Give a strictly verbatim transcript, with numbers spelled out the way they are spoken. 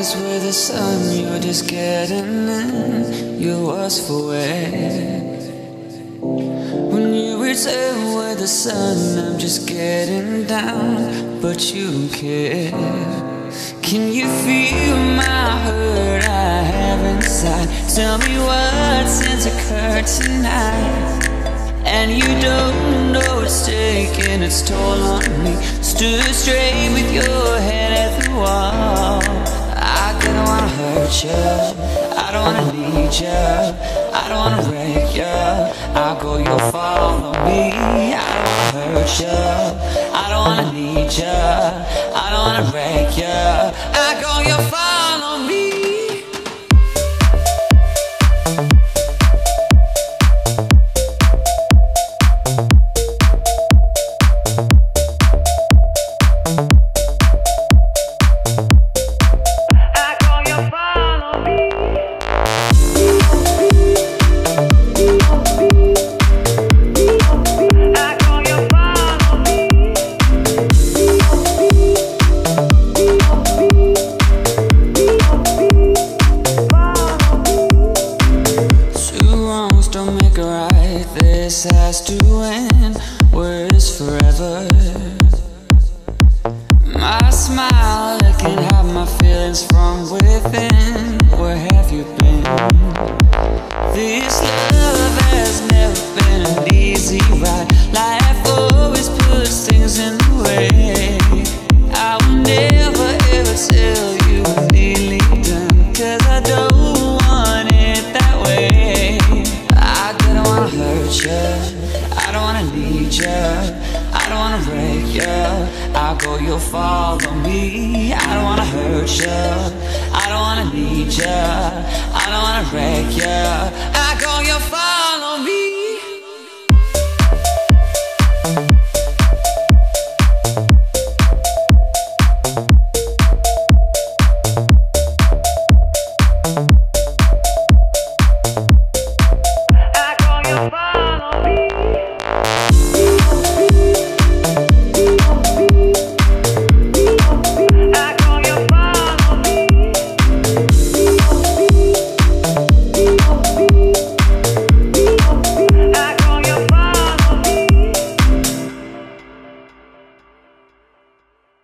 eyes where the sun, you're just getting in. You was for wet. When you return with the sun, I'm just getting down, but you don't care. Can you feel my hurt I have inside? Tell me what since occurred tonight. And you don't know it's taking its toll on me. Stood straight with your head at the wall. I don't wanna hurt you, I don't wanna need you, I don't wanna wreck you. I'll go, you'll follow me. I don't wanna hurt you, I don't wanna need you, I don't wanna wreck you. I go, you'll follow me. This has to end, words forever. My smile, I can hide my feelings from within. Where have you been? This love has never been an easy ride. Life always puts things in the way. I will never ever tell you I'm nearly done, cause I don't want it that way. I don't wanna hurt you, I don't wanna need you, I don't wanna break you. I'll go, you'll follow me. I don't wanna hurt you, I don't wanna need you, I don't wanna break you. I go, you'll follow me.